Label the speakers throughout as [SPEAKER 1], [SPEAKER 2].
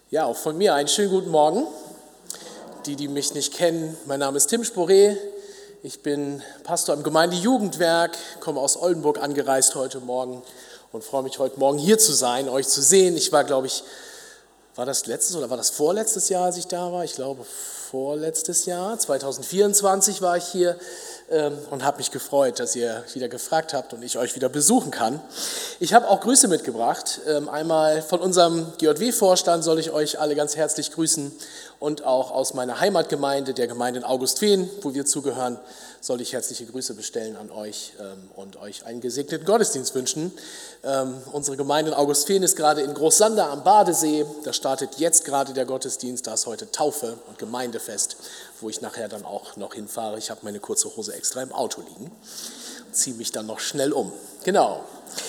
[SPEAKER 1] Ja, auch von mir einen schönen guten Morgen. Die mich nicht kennen, mein Name ist Tim Sporé. Ich bin Pastor im Gemeindejugendwerk, komme aus Oldenburg angereist heute Morgen und freue mich heute Morgen hier zu sein, euch zu sehen. Ich war, glaube ich, war das letztes oder war das vorletztes Jahr, als ich da war? Ich glaube vorletztes Jahr, 2024 war ich hier und habe mich gefreut, dass ihr wieder gefragt habt und ich euch wieder besuchen kann. Ich habe auch Grüße mitgebracht. Einmal von unserem GJW-Vorstand soll ich euch alle ganz herzlich grüßen und auch aus meiner Heimatgemeinde, der Gemeinde in Augustfehn, wo wir zugehören, soll ich herzliche Grüße bestellen an euch und euch einen gesegneten Gottesdienst wünschen. Unsere Gemeinde in Augustfehn ist gerade in Großsander am Badesee. Da startet jetzt gerade der Gottesdienst. Da ist heute Taufe und Gemeindefest, wo ich nachher dann auch noch hinfahre. Ich habe meine kurze Hose extra im Auto liegen. Ziehe mich dann noch schnell um. Genau.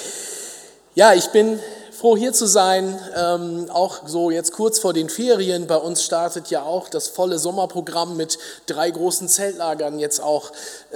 [SPEAKER 1] Ja, ich bin froh, hier zu sein, auch so jetzt kurz vor den Ferien. Bei uns startet ja auch das volle Sommerprogramm mit 3 großen Zeltlagern. Jetzt auch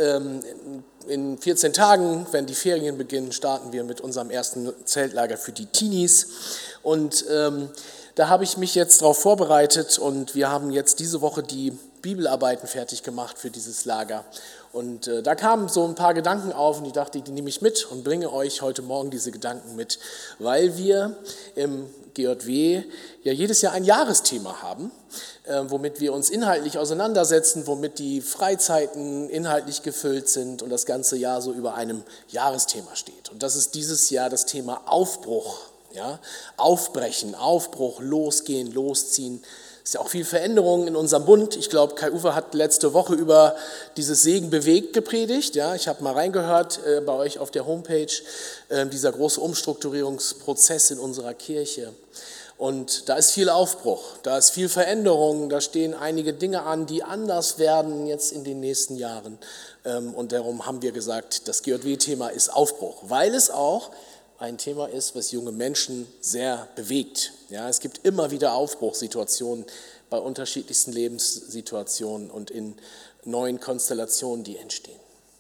[SPEAKER 1] in 14 Tagen, wenn die Ferien beginnen, starten wir mit unserem ersten Zeltlager für die Teenies. Und da habe ich mich jetzt darauf vorbereitet und wir haben jetzt diese Woche die Bibelarbeiten fertig gemacht für dieses Lager. Und da kamen so ein paar Gedanken auf und ich dachte, die nehme ich mit und bringe euch heute Morgen diese Gedanken mit, weil wir im GJW ja jedes Jahr ein Jahresthema haben, womit wir uns inhaltlich auseinandersetzen, womit die Freizeiten inhaltlich gefüllt sind und das ganze Jahr so über einem Jahresthema steht. Und das ist dieses Jahr das Thema Aufbruch, ja? Aufbrechen, Aufbruch, losgehen, losziehen. Es ist ja auch viel Veränderung in unserem Bund. Ich glaube, Kai Uwe hat letzte Woche über dieses Segen bewegt gepredigt. Ja, ich habe mal reingehört bei euch auf der Homepage, dieser große Umstrukturierungsprozess in unserer Kirche. Und da ist viel Aufbruch, da ist viel Veränderung, da stehen einige Dinge an, die anders werden jetzt in den nächsten Jahren. Und darum haben wir gesagt, das GJW-Thema ist Aufbruch, weil es auch ein Thema ist, was junge Menschen sehr bewegt. Ja, es gibt immer wieder Aufbruchssituationen bei unterschiedlichsten Lebenssituationen und in neuen Konstellationen, die entstehen.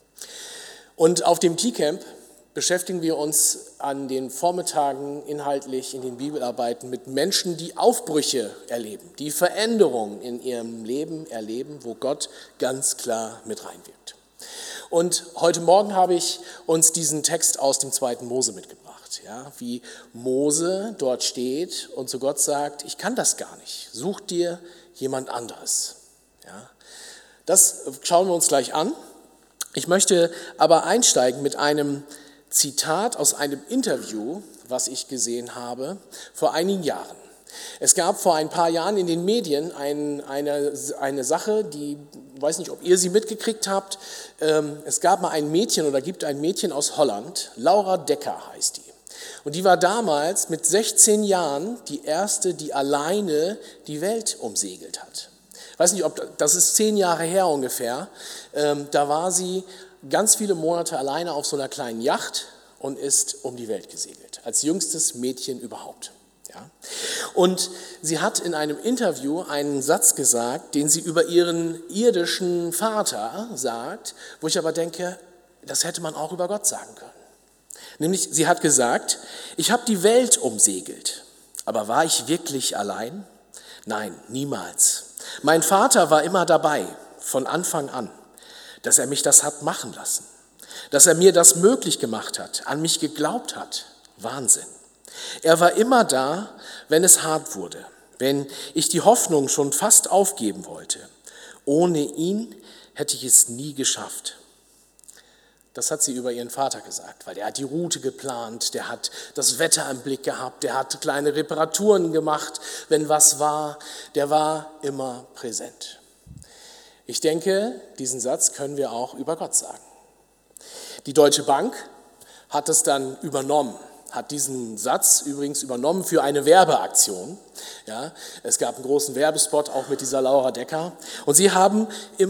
[SPEAKER 1] Und auf dem T-Camp beschäftigen wir uns an den Vormittagen inhaltlich in den Bibelarbeiten mit Menschen, die Aufbrüche erleben, die Veränderungen in ihrem Leben erleben, wo Gott ganz klar mit reinwirkt. Und heute Morgen habe ich uns diesen Text aus dem 2. Mose mitgebracht, ja, wie Mose dort steht und zu Gott sagt, ich kann das gar nicht, such dir jemand anderes. Ja, das schauen wir uns gleich an. Ich möchte aber einsteigen mit einem Zitat aus einem Interview, was ich gesehen habe vor einigen Jahren. Es gab vor ein paar Jahren in den Medien eine Sache, die, ich weiß nicht, ob ihr sie mitgekriegt habt. Es gab mal ein Mädchen oder gibt ein Mädchen aus Holland, Laura Decker heißt die. Und die war damals mit 16 Jahren die erste, die alleine die Welt umsegelt hat. Ich weiß nicht, das ist 10 Jahre her ungefähr. Da war sie ganz viele Monate alleine auf so einer kleinen Yacht und ist um die Welt gesegelt, als jüngstes Mädchen überhaupt. Ja. Und sie hat in einem Interview einen Satz gesagt, den sie über ihren irdischen Vater sagt, wo ich aber denke, das hätte man auch über Gott sagen können. Nämlich, sie hat gesagt, ich habe die Welt umsegelt, aber war ich wirklich allein? Nein, niemals. Mein Vater war immer dabei, von Anfang an, dass er mich das hat machen lassen, dass er mir das möglich gemacht hat, an mich geglaubt hat. Wahnsinn. Er war immer da, wenn es hart wurde, wenn ich die Hoffnung schon fast aufgeben wollte. Ohne ihn hätte ich es nie geschafft. Das hat sie über ihren Vater gesagt, weil der hat die Route geplant, der hat das Wetter im Blick gehabt, der hat kleine Reparaturen gemacht, wenn was war, der war immer präsent. Ich denke, diesen Satz können wir auch über Gott sagen. Die Deutsche Bank hat es dann übernommen, hat diesen Satz übrigens übernommen für eine Werbeaktion. Ja, es gab einen großen Werbespot auch mit dieser Laura Decker. Und sie haben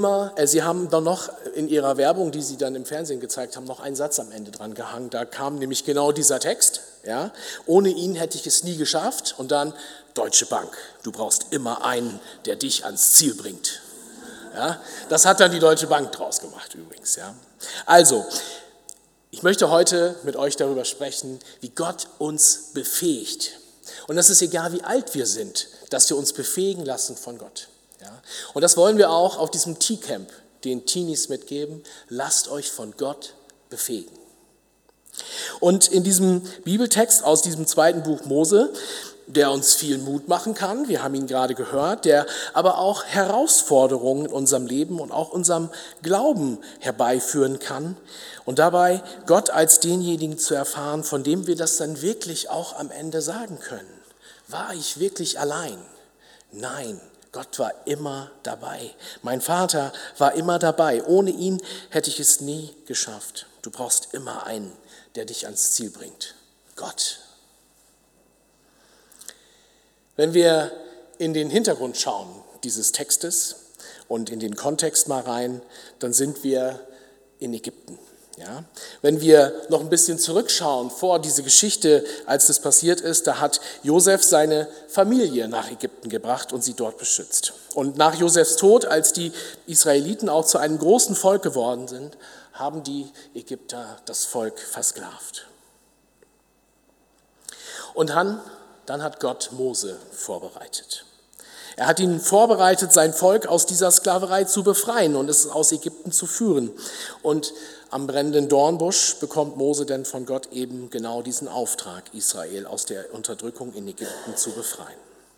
[SPEAKER 1] dann noch in ihrer Werbung, die sie dann im Fernsehen gezeigt haben, noch einen Satz am Ende dran gehangen. Da kam nämlich genau dieser Text. Ja, ohne ihn hätte ich es nie geschafft. Und dann, Deutsche Bank, du brauchst immer einen, der dich ans Ziel bringt. Ja, das hat dann die Deutsche Bank draus gemacht übrigens. Ja. Also, ich möchte heute mit euch darüber sprechen, wie Gott uns befähigt. Und das ist egal, wie alt wir sind, dass wir uns befähigen lassen von Gott. Ja? Und das wollen wir auch auf diesem T-Camp den Teenies mitgeben. Lasst euch von Gott befähigen. Und in diesem Bibeltext aus diesem 2. Buch Mose, der uns viel Mut machen kann, wir haben ihn gerade gehört, der aber auch Herausforderungen in unserem Leben und auch unserem Glauben herbeiführen kann und dabei Gott als denjenigen zu erfahren, von dem wir das dann wirklich auch am Ende sagen können. War ich wirklich allein? Nein, Gott war immer dabei. Mein Vater war immer dabei. Ohne ihn hätte ich es nie geschafft. Du brauchst immer einen, der dich ans Ziel bringt. Gott. Wenn wir in den Hintergrund schauen dieses Textes und in den Kontext mal rein, dann sind wir in Ägypten. Ja? Wenn wir noch ein bisschen zurückschauen vor diese Geschichte, als das passiert ist, da hat Josef seine Familie nach Ägypten gebracht und sie dort beschützt. Und nach Josefs Tod, als die Israeliten auch zu einem großen Volk geworden sind, haben die Ägypter das Volk versklavt. Und dann hat Gott Mose vorbereitet. Er hat ihn vorbereitet, sein Volk aus dieser Sklaverei zu befreien und es aus Ägypten zu führen. Und am brennenden Dornbusch bekommt Mose dann von Gott eben genau diesen Auftrag, Israel aus der Unterdrückung in Ägypten zu befreien.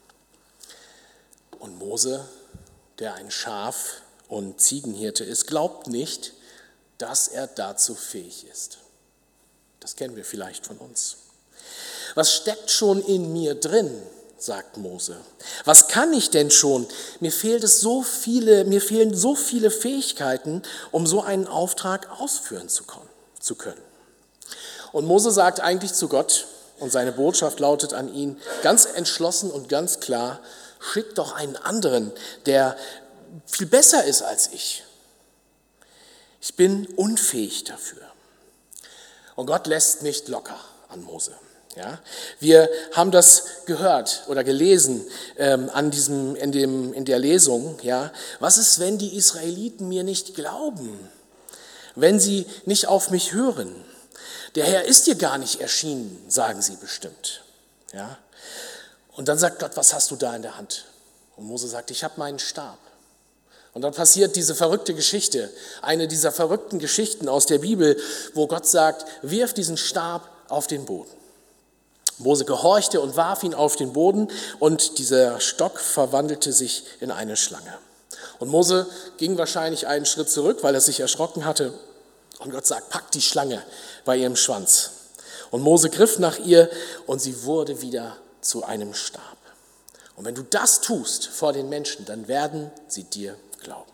[SPEAKER 1] Und Mose, der ein Schaf- und Ziegenhirte ist, glaubt nicht, dass er dazu fähig ist. Das kennen wir vielleicht von uns. Was steckt schon in mir drin, sagt Mose. Was kann ich denn schon? Mir fehlen so viele Fähigkeiten, um so einen Auftrag ausführen zu können. Und Mose sagt eigentlich zu Gott, und seine Botschaft lautet an ihn ganz entschlossen und ganz klar: Schick doch einen anderen, der viel besser ist als ich. Ich bin unfähig dafür. Und Gott lässt nicht locker an Mose. Ja, wir haben das gehört oder gelesen in der Lesung. Ja, was ist, wenn die Israeliten mir nicht glauben, wenn sie nicht auf mich hören? Der Herr ist dir gar nicht erschienen, sagen sie bestimmt. Ja, und dann sagt Gott: Was hast du da in der Hand? Und Mose sagt: Ich habe meinen Stab. Und dann passiert diese verrückte Geschichte, eine dieser verrückten Geschichten aus der Bibel, wo Gott sagt: Wirf diesen Stab auf den Boden. Mose gehorchte und warf ihn auf den Boden und dieser Stock verwandelte sich in eine Schlange. Und Mose ging wahrscheinlich einen Schritt zurück, weil er sich erschrocken hatte. Und Gott sagt: Pack die Schlange bei ihrem Schwanz. Und Mose griff nach ihr und sie wurde wieder zu einem Stab. Und wenn du das tust vor den Menschen, dann werden sie dir glauben.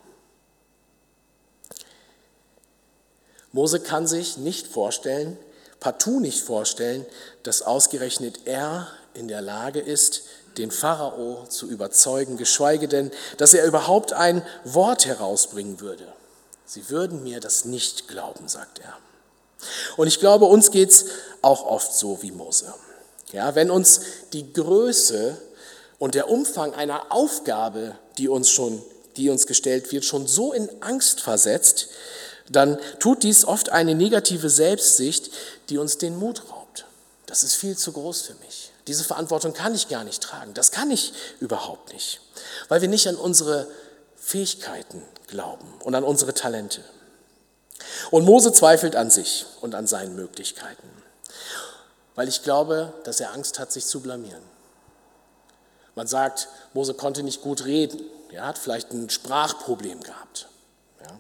[SPEAKER 1] Mose kann sich nicht vorstellen, partout nicht vorstellen, dass ausgerechnet er in der Lage ist, den Pharao zu überzeugen, geschweige denn, dass er überhaupt ein Wort herausbringen würde. Sie würden mir das nicht glauben, sagt er. Und ich glaube, uns geht's auch oft so wie Mose. Ja, wenn uns die Größe und der Umfang einer Aufgabe, die uns gestellt wird, schon so in Angst versetzt, dann tut dies oft eine negative Selbstsicht, die uns den Mut raubt. Das ist viel zu groß für mich. Diese Verantwortung kann ich gar nicht tragen. Das kann ich überhaupt nicht, weil wir nicht an unsere Fähigkeiten glauben und an unsere Talente. Und Mose zweifelt an sich und an seinen Möglichkeiten, weil ich glaube, dass er Angst hat, sich zu blamieren. Man sagt, Mose konnte nicht gut reden. Er hat vielleicht ein Sprachproblem gehabt. Ja.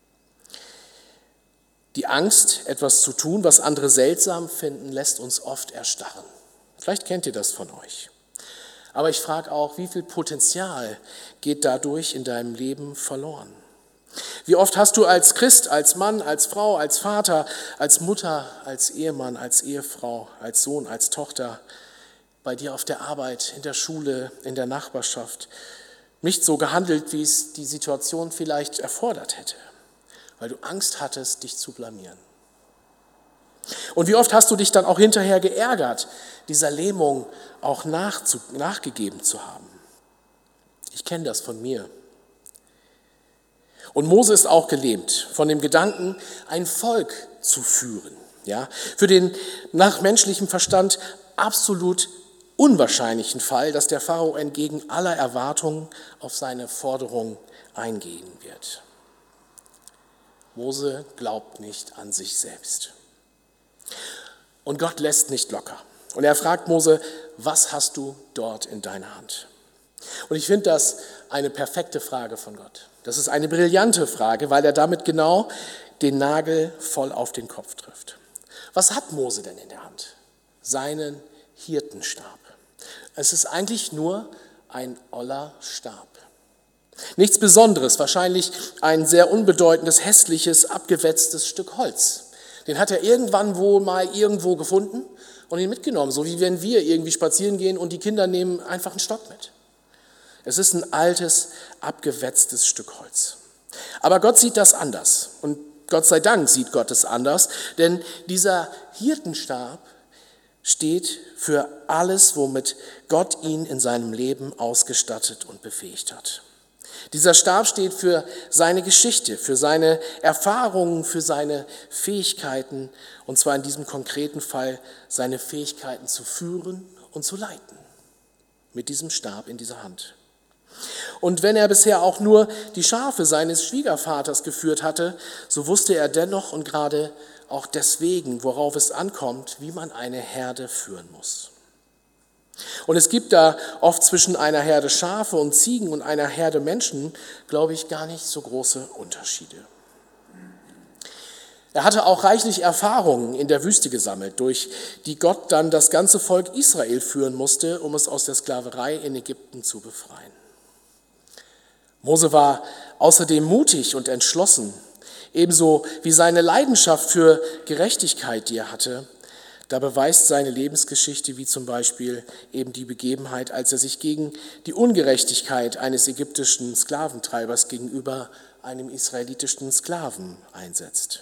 [SPEAKER 1] Die Angst, etwas zu tun, was andere seltsam finden, lässt uns oft erstarren. Vielleicht kennt ihr das von euch. Aber ich frage auch, wie viel Potenzial geht dadurch in deinem Leben verloren? Wie oft hast du als Christ, als Mann, als Frau, als Vater, als Mutter, als Ehemann, als Ehefrau, als Sohn, als Tochter, bei dir auf der Arbeit, in der Schule, in der Nachbarschaft nicht so gehandelt, wie es die Situation vielleicht erfordert hätte, weil du Angst hattest, dich zu blamieren. Und wie oft hast du dich dann auch hinterher geärgert, dieser Lähmung auch nachgegeben zu haben? Ich kenne das von mir. Und Mose ist auch gelähmt von dem Gedanken, ein Volk zu führen. Ja, für den nach menschlichem Verstand absolut unwahrscheinlichen Fall, dass der Pharao entgegen aller Erwartungen auf seine Forderung eingehen wird. Mose glaubt nicht an sich selbst. Und Gott lässt nicht locker. Und er fragt Mose, was hast du dort in deiner Hand? Und ich finde das eine perfekte Frage von Gott. Das ist eine brillante Frage, weil er damit genau den Nagel voll auf den Kopf trifft. Was hat Mose denn in der Hand? Seinen Hirtenstab. Es ist eigentlich nur ein oller Stab. Nichts Besonderes, wahrscheinlich ein sehr unbedeutendes, hässliches, abgewetztes Stück Holz. Den hat er irgendwann wohl mal irgendwo gefunden und ihn mitgenommen, so wie wenn wir irgendwie spazieren gehen und die Kinder nehmen einfach einen Stock mit. Es ist ein altes, abgewetztes Stück Holz. Aber Gott sieht das anders und Gott sei Dank sieht Gott es anders, denn dieser Hirtenstab steht für alles, womit Gott ihn in seinem Leben ausgestattet und befähigt hat. Dieser Stab steht für seine Geschichte, für seine Erfahrungen, für seine Fähigkeiten, und zwar in diesem konkreten Fall seine Fähigkeiten zu führen und zu leiten. Mit diesem Stab in dieser Hand. Und wenn er bisher auch nur die Schafe seines Schwiegervaters geführt hatte, so wusste er dennoch und gerade auch deswegen, worauf es ankommt, wie man eine Herde führen muss. Und es gibt da oft zwischen einer Herde Schafe und Ziegen und einer Herde Menschen, glaube ich, gar nicht so große Unterschiede. Er hatte auch reichlich Erfahrungen in der Wüste gesammelt, durch die Gott dann das ganze Volk Israel führen musste, um es aus der Sklaverei in Ägypten zu befreien. Mose war außerdem mutig und entschlossen, ebenso wie seine Leidenschaft für Gerechtigkeit, die er hatte. Da beweist seine Lebensgeschichte, wie zum Beispiel eben die Begebenheit, als er sich gegen die Ungerechtigkeit eines ägyptischen Sklaventreibers gegenüber einem israelitischen Sklaven einsetzt.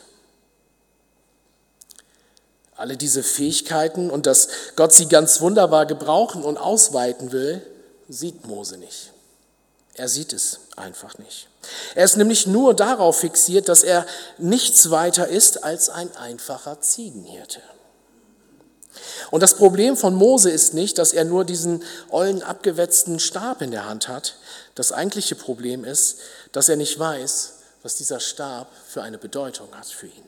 [SPEAKER 1] Alle diese Fähigkeiten und dass Gott sie ganz wunderbar gebrauchen und ausweiten will, sieht Mose nicht. Er sieht es einfach nicht. Er ist nämlich nur darauf fixiert, dass er nichts weiter ist als ein einfacher Ziegenhirte. Und das Problem von Mose ist nicht, dass er nur diesen ollen, abgewetzten Stab in der Hand hat. Das eigentliche Problem ist, dass er nicht weiß, was dieser Stab für eine Bedeutung hat für ihn.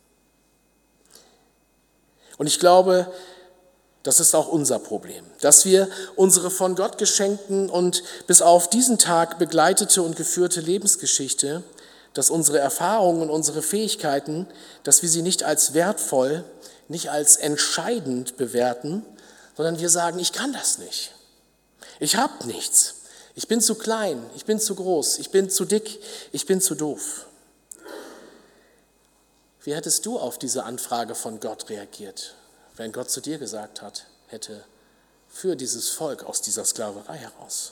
[SPEAKER 1] Und ich glaube, das ist auch unser Problem, dass wir unsere von Gott geschenkten und bis auf diesen Tag begleitete und geführte Lebensgeschichte, dass unsere Erfahrungen und unsere Fähigkeiten, dass wir sie nicht als wertvoll, nicht als entscheidend bewerten, sondern wir sagen, ich kann das nicht. Ich habe nichts. Ich bin zu klein, ich bin zu groß, ich bin zu dick, ich bin zu doof. Wie hättest du auf diese Anfrage von Gott reagiert, wenn Gott zu dir gesagt hätte, für dieses Volk aus dieser Sklaverei heraus?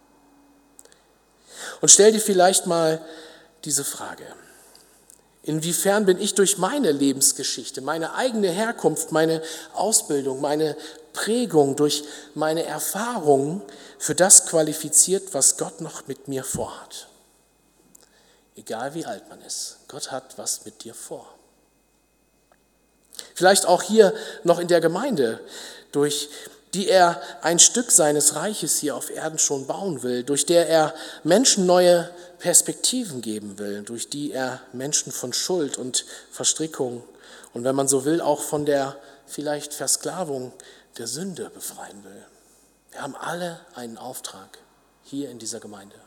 [SPEAKER 1] Und stell dir vielleicht mal diese Frage: Inwiefern bin ich durch meine Lebensgeschichte, meine eigene Herkunft, meine Ausbildung, meine Prägung, durch meine Erfahrungen für das qualifiziert, was Gott noch mit mir vorhat? Egal wie alt man ist, Gott hat was mit dir vor. Vielleicht auch hier noch in der Gemeinde, durch die er ein Stück seines Reiches hier auf Erden schon bauen will, durch der er Menschen neue Perspektiven geben will, durch die er Menschen von Schuld und Verstrickung und, wenn man so will, auch von der vielleicht Versklavung der Sünde befreien will. Wir haben alle einen Auftrag hier in dieser Gemeinde.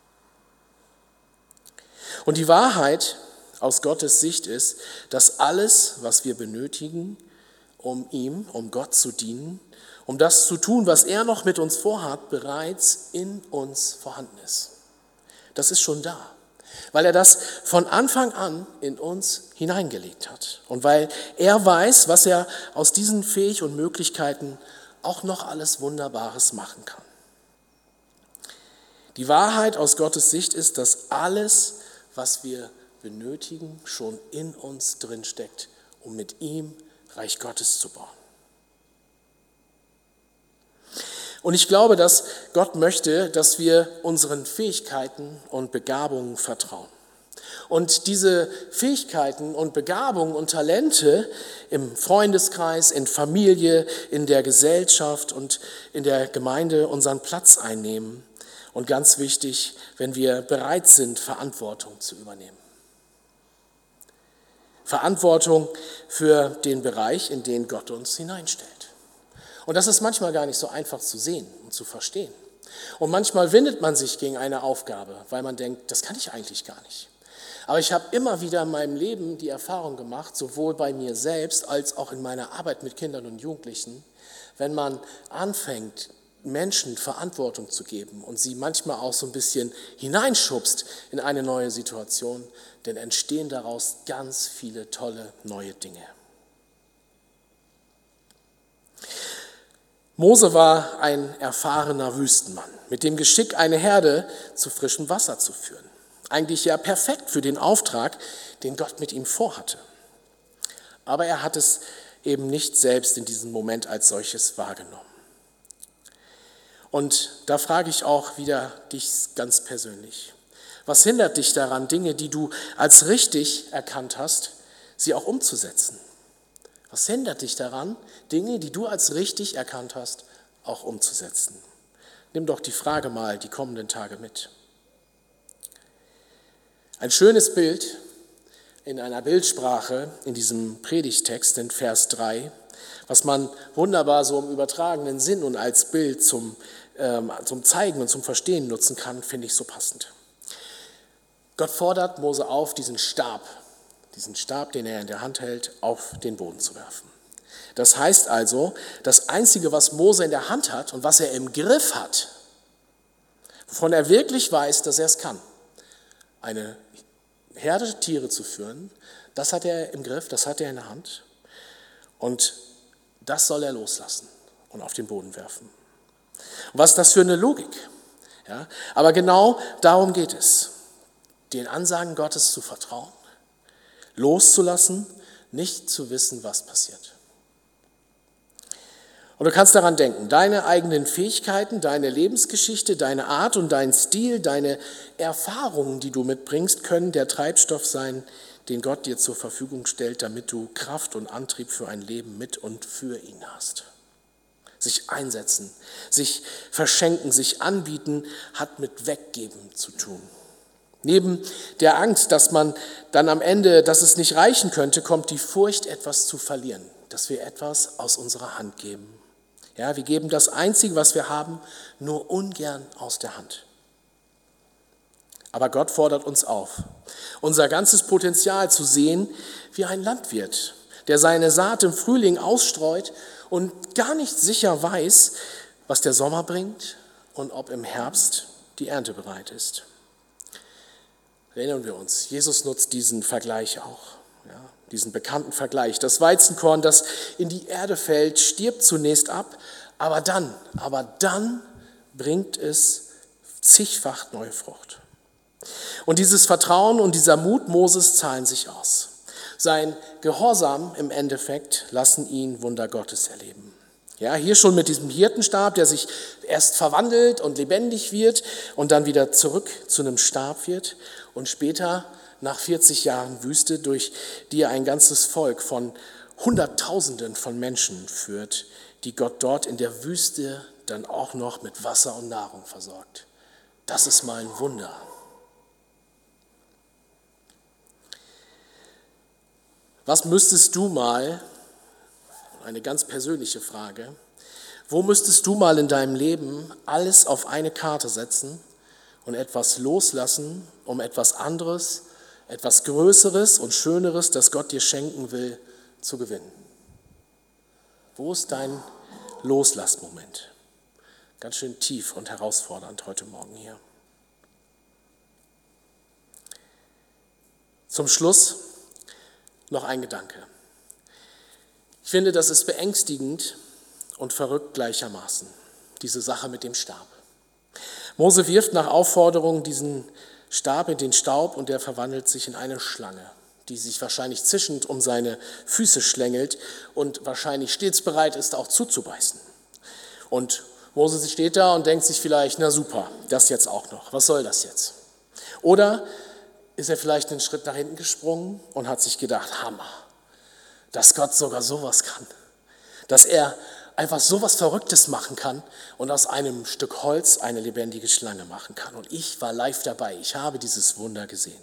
[SPEAKER 1] Und die Wahrheit aus Gottes Sicht ist, dass alles, was wir benötigen, um Gott zu dienen, um das zu tun, was er noch mit uns vorhat, bereits in uns vorhanden ist. Das ist schon da, weil er das von Anfang an in uns hineingelegt hat und weil er weiß, was er aus diesen Fähigkeiten und Möglichkeiten auch noch alles Wunderbares machen kann. Die Wahrheit aus Gottes Sicht ist, dass alles, was wir benötigen, schon in uns drinsteckt, um mit ihm Reich Gottes zu bauen. Und ich glaube, dass Gott möchte, dass wir unseren Fähigkeiten und Begabungen vertrauen. Und diese Fähigkeiten und Begabungen und Talente im Freundeskreis, in Familie, in der Gesellschaft und in der Gemeinde unseren Platz einnehmen. Und ganz wichtig, wenn wir bereit sind, Verantwortung zu übernehmen. Verantwortung für den Bereich, in den Gott uns hineinstellt. Und das ist manchmal gar nicht so einfach zu sehen und zu verstehen. Und manchmal windet man sich gegen eine Aufgabe, weil man denkt, das kann ich eigentlich gar nicht. Aber ich habe immer wieder in meinem Leben die Erfahrung gemacht, sowohl bei mir selbst als auch in meiner Arbeit mit Kindern und Jugendlichen, wenn man anfängt, Menschen Verantwortung zu geben und sie manchmal auch so ein bisschen hineinschubst in eine neue Situation, dann entstehen daraus ganz viele tolle neue Dinge. Mose war ein erfahrener Wüstenmann, mit dem Geschick, eine Herde zu frischem Wasser zu führen. Eigentlich ja perfekt für den Auftrag, den Gott mit ihm vorhatte. Aber er hat es eben nicht selbst in diesem Moment als solches wahrgenommen. Und da frage ich auch wieder dich ganz persönlich. Was hindert dich daran, Dinge, die du als richtig erkannt hast, sie auch umzusetzen? Was hindert dich daran, Dinge, die du als richtig erkannt hast, auch umzusetzen? Nimm doch die Frage mal die kommenden Tage mit. Ein schönes Bild in einer Bildsprache in diesem Predigtext in Vers 3, was man wunderbar so im übertragenen Sinn und als Bild zum Zeigen und zum Verstehen nutzen kann, finde ich so passend. Gott fordert Mose auf, diesen Stab, den er in der Hand hält, auf den Boden zu werfen. Das heißt also, das Einzige, was Mose in der Hand hat und was er im Griff hat, wovon er wirklich weiß, dass er es kann, eine Herde Tiere zu führen, das hat er im Griff, das hat er in der Hand und das soll er loslassen und auf den Boden werfen. Und was ist das für eine Logik? Ja, aber genau darum geht es, den Ansagen Gottes zu vertrauen, loszulassen, nicht zu wissen, was passiert. Und du kannst daran denken, deine eigenen Fähigkeiten, deine Lebensgeschichte, deine Art und dein Stil, deine Erfahrungen, die du mitbringst, können der Treibstoff sein, den Gott dir zur Verfügung stellt, damit du Kraft und Antrieb für ein Leben mit und für ihn hast. Sich einsetzen, sich verschenken, sich anbieten, hat mit Weggeben zu tun. Neben der Angst, dass man dann am Ende, dass es nicht reichen könnte, kommt die Furcht, etwas zu verlieren, dass wir etwas aus unserer Hand geben. Ja, wir geben das Einzige, was wir haben, nur ungern aus der Hand. Aber Gott fordert uns auf, unser ganzes Potenzial zu sehen wie ein Landwirt, der seine Saat im Frühling ausstreut und gar nicht sicher weiß, was der Sommer bringt und ob im Herbst die Ernte bereit ist. Erinnern wir uns, Jesus nutzt diesen Vergleich auch, ja, diesen bekannten Vergleich. Das Weizenkorn, das in die Erde fällt, stirbt zunächst ab, aber dann bringt es zigfach neue Frucht. Und dieses Vertrauen und dieser Mut Moses zahlen sich aus. Sein Gehorsam im Endeffekt lassen ihn Wunder Gottes erleben. Ja, hier schon mit diesem Hirtenstab, der sich erst verwandelt und lebendig wird und dann wieder zurück zu einem Stab wird und später nach 40 Jahren Wüste, durch die er ein ganzes Volk von Hunderttausenden von Menschen führt, die Gott dort in der Wüste dann auch noch mit Wasser und Nahrung versorgt. Das ist mal ein Wunder. Was müsstest du mal, eine ganz persönliche Frage, wo müsstest du mal in deinem Leben alles auf eine Karte setzen und etwas loslassen, um etwas anderes, etwas Größeres und Schöneres, das Gott dir schenken will, zu gewinnen? Wo ist dein Loslassmoment? Ganz schön tief und herausfordernd heute Morgen hier. Zum Schluss noch ein Gedanke. Ich finde, das ist beängstigend und verrückt gleichermaßen, diese Sache mit dem Stab. Mose wirft nach Aufforderung diesen Stab in den Staub und der verwandelt sich in eine Schlange, die sich wahrscheinlich zischend um seine Füße schlängelt und wahrscheinlich stets bereit ist, auch zuzubeißen. Und Mose steht da und denkt sich vielleicht, na super, das jetzt auch noch, was soll das jetzt? Oder ist er vielleicht einen Schritt nach hinten gesprungen und hat sich gedacht, Hammer, dass Gott sogar sowas kann. Dass er einfach sowas Verrücktes machen kann und aus einem Stück Holz eine lebendige Schlange machen kann. Und ich war live dabei, ich habe dieses Wunder gesehen.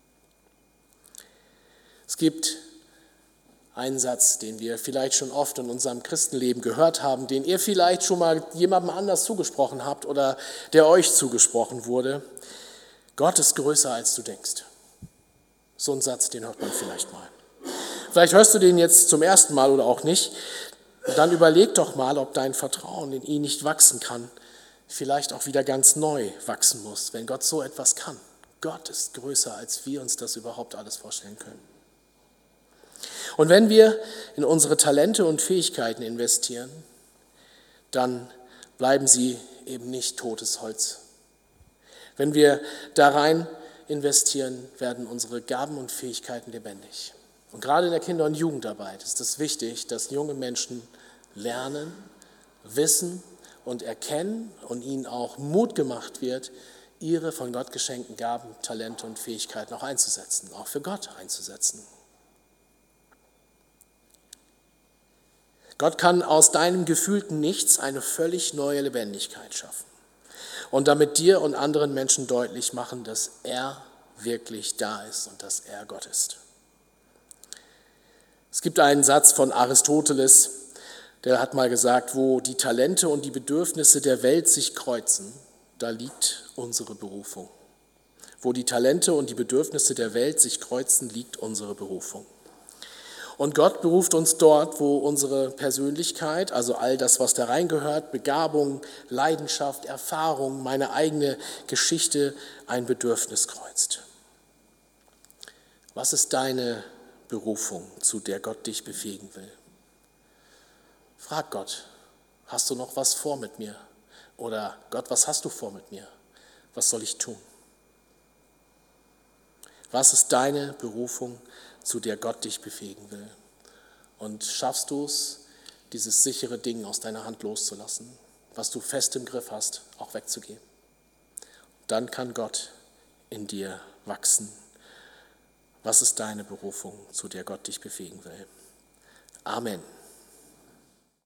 [SPEAKER 1] Es gibt einen Satz, den wir vielleicht schon oft in unserem Christenleben gehört haben, den ihr vielleicht schon mal jemandem anders zugesprochen habt oder der euch zugesprochen wurde. Gott ist größer, als du denkst. So ein Satz, den hört man vielleicht mal. Vielleicht hörst du den jetzt zum ersten Mal oder auch nicht. Dann überleg doch mal, ob dein Vertrauen in ihn nicht wachsen kann, vielleicht auch wieder ganz neu wachsen muss, wenn Gott so etwas kann. Gott ist größer, als wir uns das überhaupt alles vorstellen können. Und wenn wir in unsere Talente und Fähigkeiten investieren, dann bleiben sie eben nicht totes Holz. Wenn wir da rein investieren, werden unsere Gaben und Fähigkeiten lebendig. Und gerade in der Kinder- und Jugendarbeit ist es wichtig, dass junge Menschen lernen, wissen und erkennen und ihnen auch Mut gemacht wird, ihre von Gott geschenkten Gaben, Talente und Fähigkeiten auch einzusetzen, auch für Gott einzusetzen. Gott kann aus deinem gefühlten Nichts eine völlig neue Lebendigkeit schaffen und damit dir und anderen Menschen deutlich machen, dass er wirklich da ist und dass er Gott ist. Es gibt einen Satz von Aristoteles, der hat mal gesagt, wo die Talente und die Bedürfnisse der Welt sich kreuzen, da liegt unsere Berufung. Wo die Talente und die Bedürfnisse der Welt sich kreuzen, liegt unsere Berufung. Und Gott beruft uns dort, wo unsere Persönlichkeit, also all das, was da reingehört, Begabung, Leidenschaft, Erfahrung, meine eigene Geschichte, ein Bedürfnis kreuzt. Was ist deine Berufung, zu der Gott dich befähigen will? Frag Gott, hast du noch was vor mit mir? Oder Gott, was hast du vor mit mir? Was soll ich tun? Was ist deine Berufung, zu der Gott dich befähigen will? Und schaffst du es, dieses sichere Ding aus deiner Hand loszulassen, was du fest im Griff hast, auch wegzugeben? Dann kann Gott in dir wachsen. Was ist deine Berufung, zu der Gott dich befähigen will? Amen.